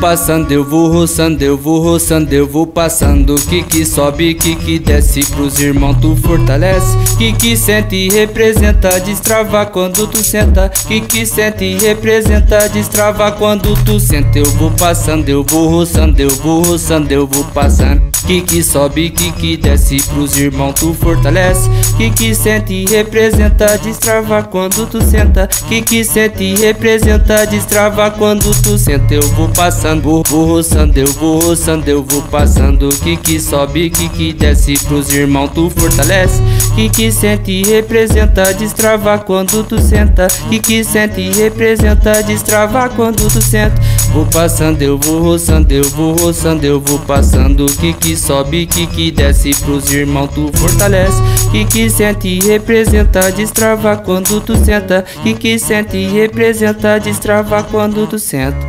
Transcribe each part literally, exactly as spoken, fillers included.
passando, eu vou roçando, eu vou roçando, eu vou passando. Que que sobe, que que desce pros irmãos tu fortalece. Que que sente e representa, destrava quando tu senta. Que que sente e representa, destrava quando tu senta. Eu vou passando, eu vou roçando, eu vou roçando, eu vou passando. Que que sobe, que que desce pros irmãos tu fortalece. Que que sente e representa, destrava quando tu senta. Que que sente e representa, destrava quando tu senta. Eu vou passando, vou, vou roçando, eu vou roçando, eu vou passando. Que que sobe, que que desce pros irmãos tu fortalece. Que que sente e representa, destrava quando tu senta. Que que sente e representa, destrava quando tu senta. Vou passando, eu vou roçando, eu vou roçando, eu vou passando. Que que sobe, que que desce pros irmãos tu fortalece. Que que sente e representa, destrava quando tu senta. Que que sente e representa, destrava quando tu senta.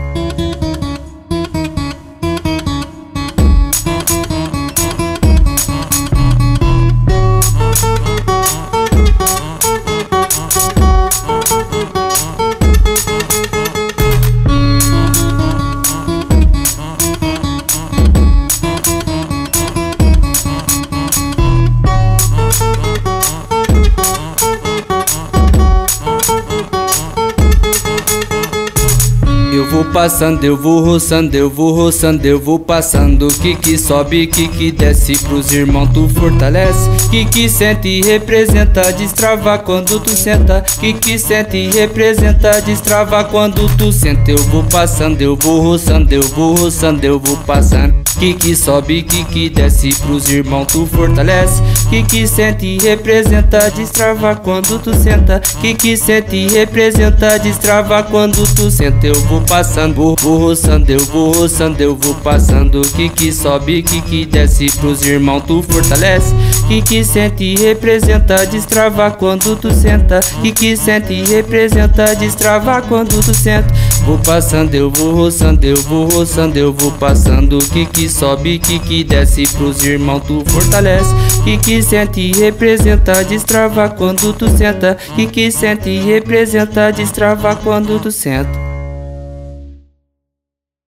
Eu vou passando, eu vou roçando, eu vou roçando, eu vou passando. Que que sobe, que que desce pros irmãos tu fortalece. Que que sente e representa, destrava quando tu senta. Que que sente e representa, destrava quando tu senta. Eu vou passando, eu vou roçando, eu vou roçando, eu vou passando. Que que sobe, que que desce pros irmãos tu fortalece. Que que sente e representa, destrava quando tu senta. Que que sente e representa, destrava quando tu senta. Eu vou passando, vou, vou roçando, eu vou roçando, eu vou passando. Que que sobe, que que desce pros irmãos tu fortalece. Que que sente e representa, destrava quando tu senta. Que que sente e representa, destrava quando tu senta. Vou passando, eu vou roçando, eu vou roçando, eu vou passando. Que que sobe, que que desce pros irmãos tu fortalece. Que que sente e representa, destrava quando tu senta. Que que sente e representa, destrava quando tu senta.